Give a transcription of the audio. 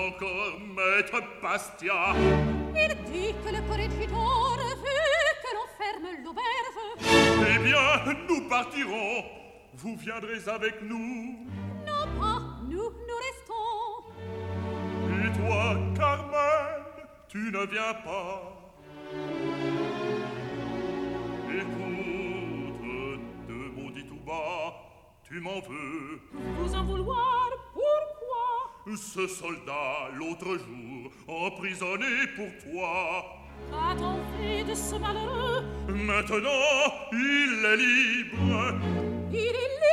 encore, maître Bastia? Il dit que le corregidor veut que l'on ferme l'auberge. Eh bien, nous partirons. Vous viendrez avec nous. Non pas, nous restons. Et toi, Carmen, tu ne viens pas. Écoute, de mots dits tout bas, tu m'en veux. Vous en vouloir, pourquoi? Ce soldat, l'autre jour, emprisonné pour toi. Qu'a-t-on fait de ce malheureux? Maintenant, il est libre. Il est libre.